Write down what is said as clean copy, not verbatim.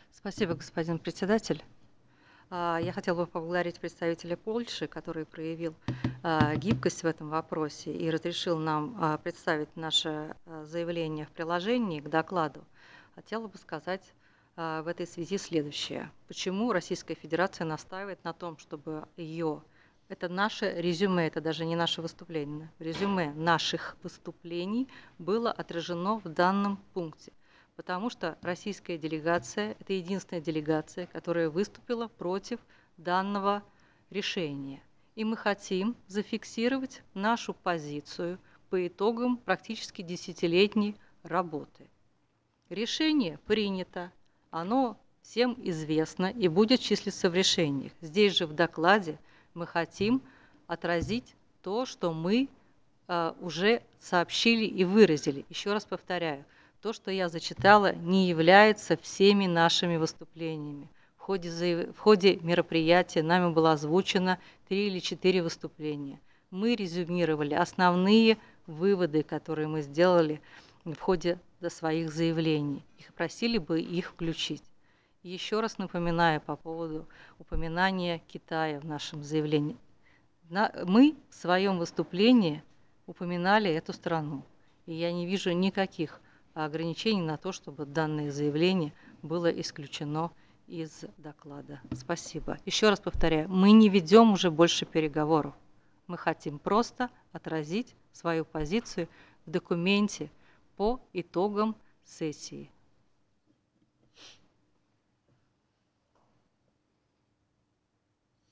Спасибо, господин председатель. Я хотела бы поблагодарить представителя Польши, который проявил гибкость в этом вопросе и разрешил нам представить наше заявление в приложении к докладу. Хотела бы сказать в этой связи следующее. Почему Российская Федерация настаивает на том, чтобы это наше резюме, это даже не наше выступление, резюме наших выступлений было отражено в данном пункте? Потому что российская делегация– это единственная делегация, которая выступила против данного решения. И мы хотим зафиксировать нашу позицию по итогам практически десятилетней работы. Решение принято, оно всем известно и будет числиться в решениях. Здесь же в докладе мы хотим отразить то, что мы уже сообщили и выразили. Еще раз повторяю, то, что я зачитала, не является всеми нашими выступлениями. В ходе мероприятия нами было озвучено 3 или 4 выступления. Мы резюмировали основные выводы, которые мы сделали в ходе своих заявлений. Их просили бы их включить. Еще раз напоминаю по поводу упоминания Китая в нашем заявлении. Мы в своем выступлении упоминали эту страну. И я не вижу никаких ограничений на то, чтобы данное заявление было исключено из доклада. Спасибо. Еще раз повторяю, мы не ведем уже больше переговоров. Мы хотим просто отразить свою позицию в документе по итогам сессии.